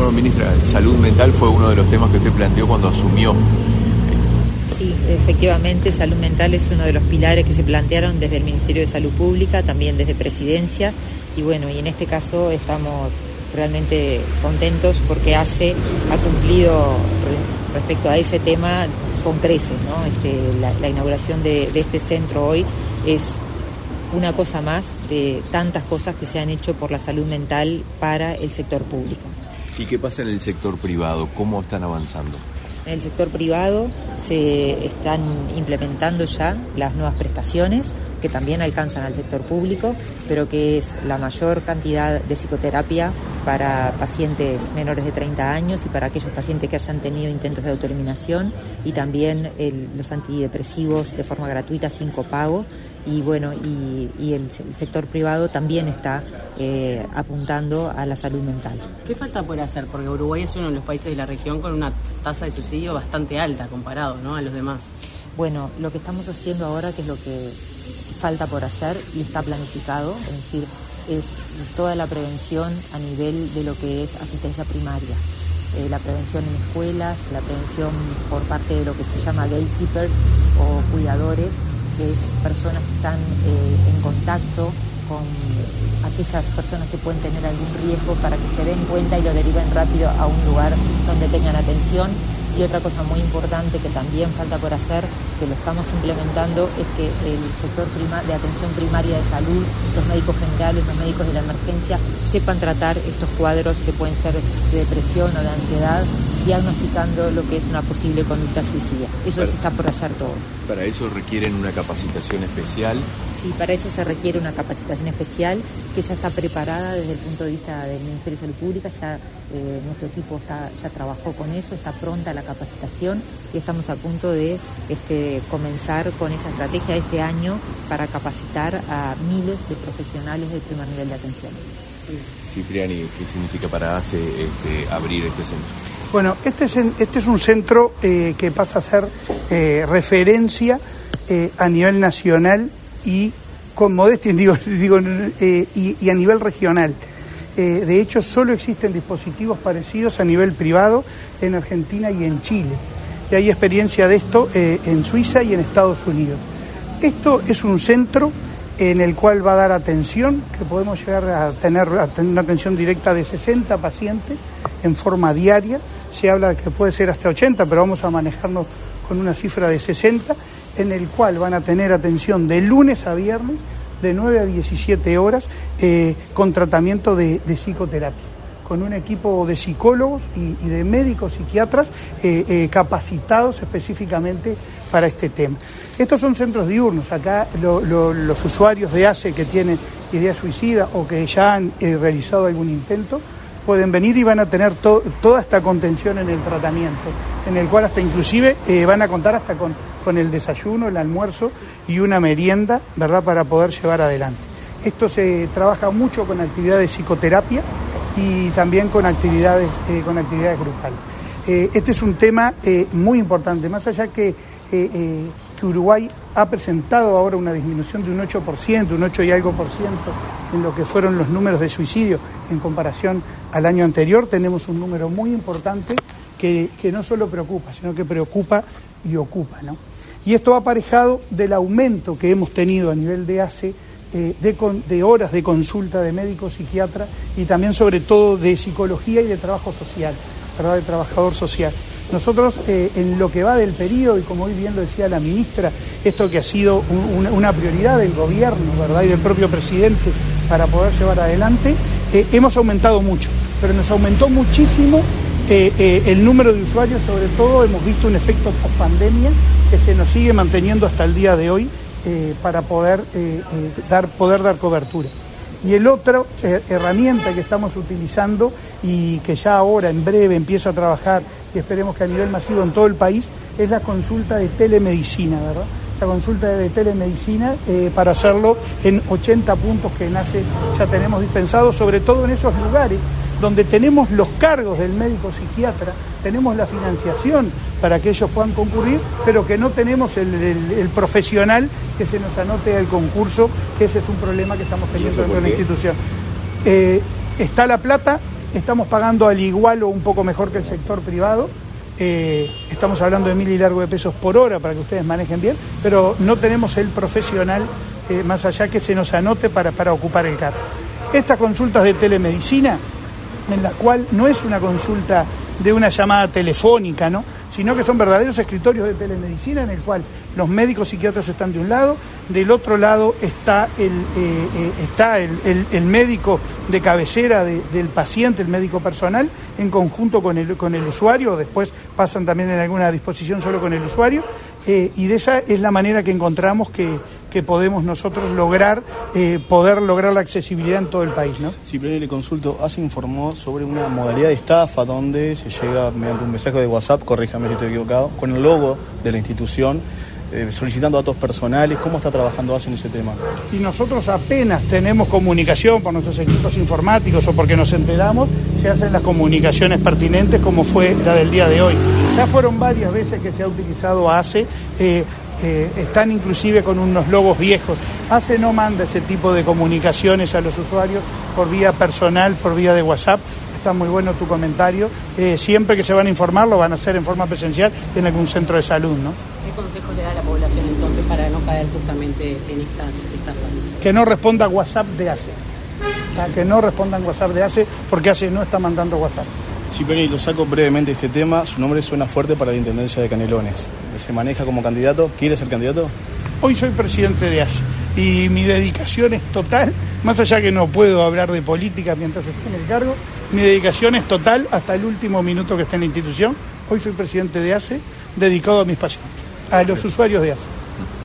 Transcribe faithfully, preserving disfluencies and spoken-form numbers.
Bueno, ministra, salud mental fue uno de los temas que usted planteó cuando asumió. Sí, efectivamente, salud mental es uno de los pilares que se plantearon desde el Ministerio de Salud Pública, también desde Presidencia, y bueno, y en este caso estamos realmente contentos porque ACE ha cumplido respecto a ese tema con creces, ¿no? Este, la, la inauguración de, de este centro hoy es una cosa más de tantas cosas que se han hecho por la salud mental para el sector público. ¿Y qué pasa en el sector privado? ¿Cómo están avanzando? En el sector privado se están implementando ya las nuevas prestaciones que también alcanzan al sector público, pero que es la mayor cantidad de psicoterapia para pacientes menores de treinta años y para aquellos pacientes que hayan tenido intentos de autoeliminación, y también el, los antidepresivos de forma gratuita sin copago. Y bueno, y, y el, el sector privado también está eh, apuntando a la salud mental. ¿Qué falta por hacer? Porque Uruguay es uno de los países de la región con una tasa de suicidio bastante alta comparado, ¿no?, a los demás. Bueno, lo que estamos haciendo ahora, que es lo que falta por hacer y está planificado, es decir, es toda la prevención a nivel de lo que es asistencia primaria. Eh, la prevención en escuelas, la prevención por parte de lo que se llama gatekeepers o cuidadores, que es personas que están eh, en contacto con aquellas personas que pueden tener algún riesgo, para que se den cuenta y lo deriven rápido a un lugar donde tengan atención. Y otra cosa muy importante que también falta por hacer, que lo estamos implementando, es que el sector prima, de atención primaria de salud, los médicos generales, los médicos de la emergencia, sepan tratar estos cuadros que pueden ser de depresión o de ansiedad, diagnosticando lo que es una posible conducta suicida. Eso para, se está por hacer todo. ¿Para eso requieren una capacitación especial? Sí, para eso se requiere una capacitación especial que ya está preparada desde el punto de vista del Ministerio de Salud Pública. Ya eh, nuestro equipo está, ya trabajó con eso, está pronta la capacitación y estamos a punto de este, comenzar con esa estrategia este año para capacitar a miles de profesionales del primer nivel de atención. Cipriani, ¿qué significa para ACE este, abrir este centro? Bueno, este es, este es un centro eh, que pasa a ser eh, referencia eh, a nivel nacional y con modestia digo, digo eh, y, y a nivel regional. Eh, de hecho, solo existen dispositivos parecidos a nivel privado en Argentina y en Chile. Y hay experiencia de esto eh, en Suiza y en Estados Unidos. Esto es un centro en el cual va a dar atención, que podemos llegar a tener, a tener una atención directa de sesenta pacientes en forma diaria. Se habla de que puede ser hasta ochenta, pero vamos a manejarnos con una cifra de sesenta, en el cual van a tener atención de lunes a viernes, de nueve a diecisiete horas, eh, con tratamiento de, de psicoterapia, con un equipo de psicólogos y, y de médicos psiquiatras eh, eh, capacitados específicamente para este tema. Estos son centros diurnos. Acá lo, lo, los usuarios de ACE que tienen idea suicida o que ya han eh, realizado algún intento pueden venir y van a tener to, toda esta contención en el tratamiento, en el cual hasta inclusive eh, van a contar hasta con, con el desayuno, el almuerzo y una merienda, ¿verdad?, para poder llevar adelante. Esto se trabaja mucho con actividades de psicoterapia y también con actividades, eh, con actividades grupales. Eh, este es un tema eh, muy importante, más allá que, eh, eh, que Uruguay ha presentado ahora una disminución de un ocho por ciento, un ocho y algo por ciento en lo que fueron los números de suicidio en comparación al año anterior. Tenemos un número muy importante que, que no solo preocupa, sino que preocupa y ocupa, ¿no? Y esto va aparejado del aumento que hemos tenido a nivel de ACE eh, de, con, de horas de consulta de médico psiquiatra y también sobre todo de psicología y de trabajo social, ¿verdad?, de trabajador social. Nosotros, eh, en lo que va del periodo, y como hoy bien lo decía la ministra, esto que ha sido un, una, una prioridad del gobierno, ¿verdad?, y del propio presidente para poder llevar adelante, eh, hemos aumentado mucho, pero nos aumentó muchísimo eh, eh, el número de usuarios. Sobre todo hemos visto un efecto post-pandemia que se nos sigue manteniendo hasta el día de hoy eh, para poder, eh, eh, dar, poder dar cobertura. Y el otro eh, herramienta que estamos utilizando y que ya ahora en breve empieza a trabajar y esperemos que a nivel masivo en todo el país, es la consulta de telemedicina, ¿verdad? La consulta de telemedicina eh, para hacerlo en ochenta puntos que en ACE ya tenemos dispensados, sobre todo en esos lugares donde tenemos los cargos del médico psiquiatra, tenemos la financiación para que ellos puedan concurrir, pero que no tenemos el, el, el profesional que se nos anote al concurso, que ese es un problema que estamos teniendo dentro de la institución. Eh, está la plata, estamos pagando al igual o un poco mejor que el sector privado. Eh, estamos hablando de mil y largo de pesos por hora para que ustedes manejen bien, pero no tenemos el profesional eh, más allá que se nos anote para, para ocupar el cargo. Estas consultas de telemedicina, en la cual no es una consulta de una llamada telefónica, ¿no?, sino que son verdaderos escritorios de telemedicina en el cual los médicos psiquiatras están de un lado, del otro lado está el, eh, eh, está el, el, el médico de cabecera de, del paciente, el médico personal, en conjunto con el, con el usuario, después pasan también en alguna disposición solo con el usuario, eh, y de esa es la manera que encontramos que, que podemos nosotros lograr, eh, poder lograr la accesibilidad en todo el país, ¿no? Sí, pero le consulto, ACE informó sobre una modalidad de estafa donde se llega mediante un mensaje de WhatsApp, corríjame si estoy equivocado, con el logo de la institución, eh, solicitando datos personales. ¿Cómo está trabajando ACE en ese tema? Y nosotros apenas tenemos comunicación por nuestros equipos informáticos o porque nos enteramos, se hacen las comunicaciones pertinentes como fue la del día de hoy. Ya fueron varias veces que se ha utilizado ACE, eh, eh, están inclusive con unos logos viejos. ACE no manda ese tipo de comunicaciones a los usuarios por vía personal, por vía de WhatsApp. Está muy bueno tu comentario. Eh, siempre que se van a informar lo van a hacer en forma presencial en algún centro de salud, ¿no? ¿Qué consejo le da a la población entonces para no caer justamente en estas estafas? Que no responda WhatsApp de ACE. O sea, que no respondan WhatsApp de ACE porque ACE no está mandando WhatsApp. Sí, Penny, lo saco brevemente este tema. Su nombre suena fuerte para la Intendencia de Canelones. ¿Se maneja como candidato? ¿Quiere ser candidato? Hoy soy presidente de ACE y mi dedicación es total, más allá que no puedo hablar de política mientras esté en el cargo, mi dedicación es total hasta el último minuto que esté en la institución. Hoy soy presidente de ACE, dedicado a mis pacientes, a los usuarios de ACE.